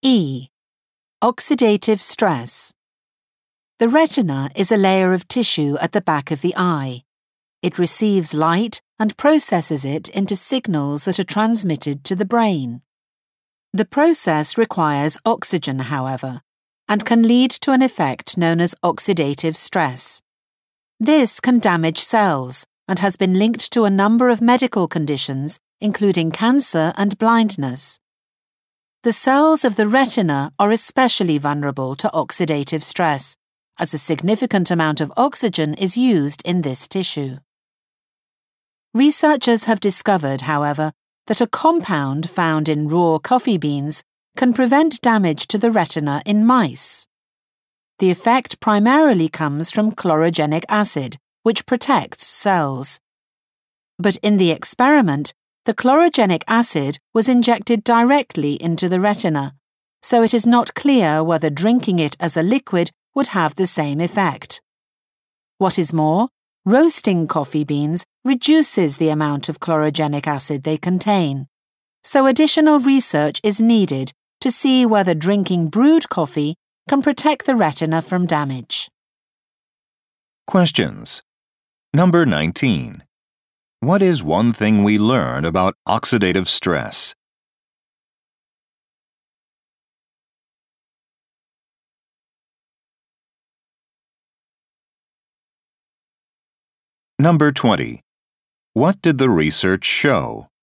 E. Oxidative stress. The retina is a layer of tissue at the back of the eye. It receives light and processes it into signals that are transmitted to the brain. The process requires oxygen, however, and can lead to an effect known as oxidative stress. This can damage cells and has been linked to a number of medical conditions, including cancer and blindness. The cells of the retina are especially vulnerable to oxidative stress, as a significant amount of oxygen is used in this tissue. Researchers have discovered, however, that a compound found in raw coffee beans can prevent damage to the retina in mice. The effect primarily comes from chlorogenic acid, which protects cells. But in the experiment, the chlorogenic acid was injected directly into the retina, so it is not clear whether drinking it as a liquid would have the same effect. What is more, roasting coffee beans reduces the amount of chlorogenic acid they contain, so additional research is needed to see whether drinking brewed coffee can protect the retina from damage. Questions. Number 19. What is one thing we learned about oxidative stress? Number 20. What did the research show?